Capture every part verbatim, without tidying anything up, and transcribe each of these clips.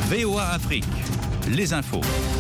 V O A Afrique, les infos.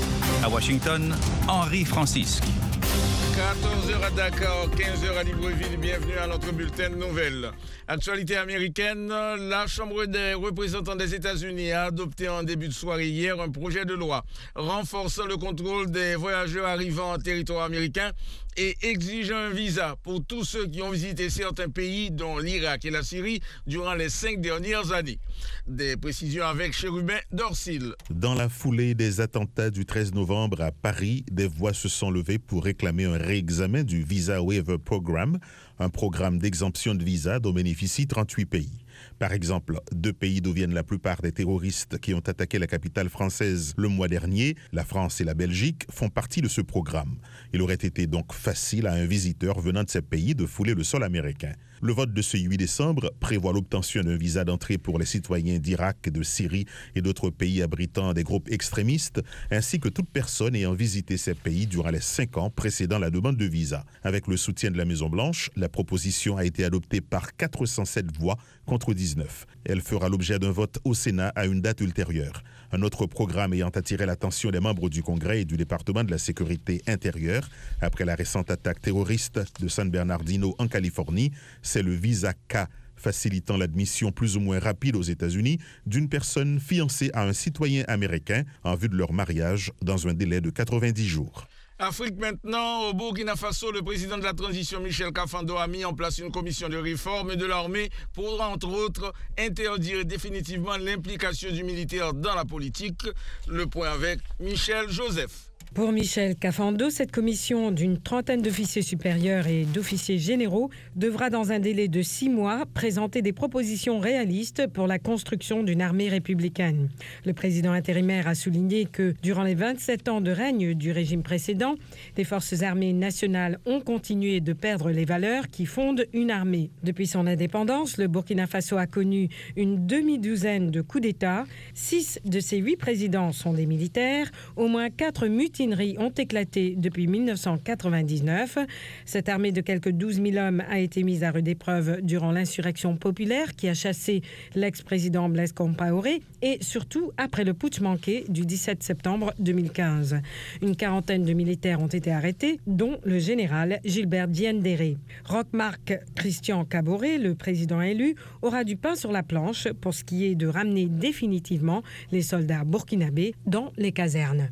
À Washington, Henri Francisque. quatorze heures à Dakar, quinze heures à Libreville. Bienvenue à notre bulletin de nouvelles. Actualité américaine, la Chambre des représentants des États-Unis a adopté en début de soirée hier un projet de loi renforçant le contrôle des voyageurs arrivant en territoire américain et exigeant un visa pour tous ceux qui ont visité certains pays, dont l'Irak et la Syrie, durant les cinq dernières années. Des précisions avec Chérubin Dorsil. Dans la foulée des attentats du treize novembre à Paris, des voix se sont levées pour réclamer un réexamen du Visa Waiver Program, un programme d'exemption de visa dont bénéficient trente-huit pays. Par exemple, deux pays d'où viennent la plupart des terroristes qui ont attaqué la capitale française le mois dernier, la France et la Belgique, font partie de ce programme. Il aurait été donc facile à un visiteur venant de ces pays de fouler le sol américain. Le vote de ce huit décembre prévoit l'obtention d'un visa d'entrée pour les citoyens d'Irak, de Syrie et d'autres pays abritant des groupes extrémistes, ainsi que toute personne ayant visité ces pays durant les cinq ans précédant la demande de visa. Avec le soutien de la Maison-Blanche, la proposition a été adoptée par quatre cent sept voix contre dix-neuf. Elle fera l'objet d'un vote au Sénat à une date ultérieure. Un autre programme ayant attiré l'attention des membres du Congrès et du département de la sécurité intérieure après la récente attaque terroriste de San Bernardino en Californie, c'est le Visa K, facilitant l'admission plus ou moins rapide aux États-Unis d'une personne fiancée à un citoyen américain en vue de leur mariage dans un délai de quatre-vingt-dix jours. Afrique maintenant, au Burkina Faso, le président de la transition Michel Kafando a mis en place une commission de réforme de l'armée pour, entre autres, interdire définitivement l'implication du militaire dans la politique. Le point avec Michel Joseph. Pour Michel Kafando, cette commission d'une trentaine d'officiers supérieurs et d'officiers généraux devra dans un délai de six mois présenter des propositions réalistes pour la construction d'une armée républicaine. Le président intérimaire a souligné que durant les vingt-sept ans de règne du régime précédent, les forces armées nationales ont continué de perdre les valeurs qui fondent une armée. Depuis son indépendance, le Burkina Faso a connu une demi-douzaine de coups d'État. Six de ses huit présidents sont des militaires, au moins quatre mutineries ont éclaté depuis mille neuf cent quatre-vingt-dix-neuf. Cette armée de quelques douze mille hommes a été mise à rude épreuve durant l'insurrection populaire qui a chassé l'ex-président Blaise Compaoré et surtout après le putsch manqué du dix-sept septembre deux mille quinze. Une quarantaine de militaires ont été arrêtés, dont le général Gilbert Diendéré. Roch-Marc Christian Kaboré, le président élu, aura du pain sur la planche pour ce qui est de ramener définitivement les soldats burkinabés dans les casernes.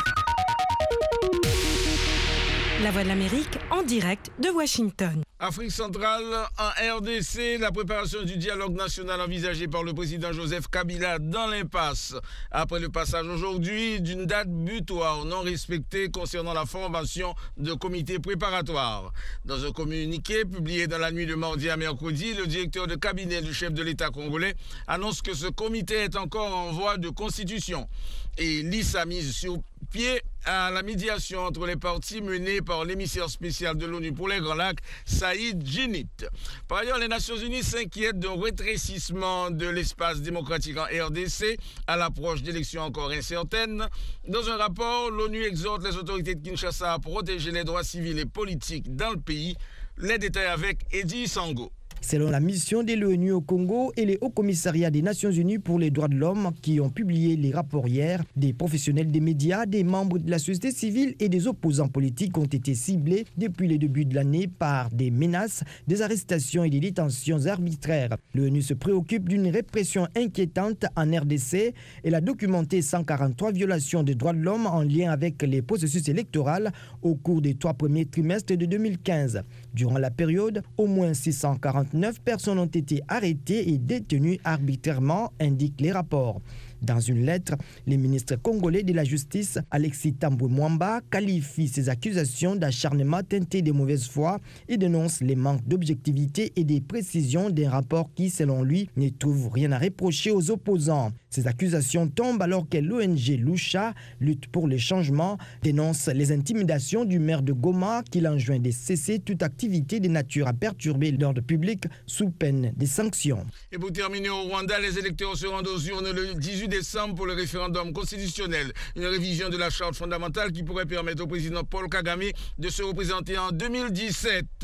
La Voix de l'Amérique en direct de Washington. Afrique centrale, en R D C, la préparation du dialogue national envisagé par le président Joseph Kabila dans l'impasse. Après le passage aujourd'hui d'une date butoir non respectée concernant la formation de comités préparatoires. Dans un communiqué publié dans la nuit de mardi à mercredi, le directeur de cabinet du chef de l'État congolais annonce que ce comité est encore en voie de constitution et lit sa mise sur pied à la médiation entre les partis menée par l'émissaire spécial de l'ONU pour les Grands Lacs, Saïd Djinnit. Par ailleurs, les Nations Unies s'inquiètent d'un rétrécissement de l'espace démocratique en R D C à l'approche d'élections encore incertaines. Dans un rapport, l'ONU exhorte les autorités de Kinshasa à protéger les droits civils et politiques dans le pays. Les détails avec Eddie Sango. Selon la mission de l'ONU au Congo et les hauts commissariats des Nations Unies pour les droits de l'homme qui ont publié les rapports hier, des professionnels des médias, des membres de la société civile et des opposants politiques ont été ciblés depuis le début de l'année par des menaces, des arrestations et des détentions arbitraires. L'ONU se préoccupe d'une répression inquiétante en R D C. Elle a documenté cent quarante-trois violations des droits de l'homme en lien avec les processus électoraux au cours des trois premiers trimestres de deux mille quinze. Durant la période, au moins six cent quarante-neuf personnes ont été arrêtées et détenues arbitrairement, indiquent les rapports. Dans une lettre, le ministre congolais de la Justice, Alexis Tambwe Mwamba, qualifie ces accusations d'acharnement teinté de mauvaise foi et dénonce les manques d'objectivité et de précision d'un rapport qui, selon lui, ne trouve rien à reprocher aux opposants. Ces accusations tombent alors que l'O N G Lucha, Lutte pour le changement, dénonce les intimidations du maire de Goma qui l'enjoint de cesser toute activité de nature à perturber l'ordre public sous peine de sanctions. Et pour terminer au Rwanda, les électeurs se rendent aux urnes le dix-huit décembre pour le référendum constitutionnel. Une révision de la charte fondamentale qui pourrait permettre au président Paul Kagame de se représenter en deux mille dix-sept.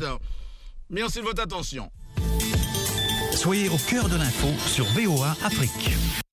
Merci de votre attention. Soyez au cœur de l'info sur V O A Afrique.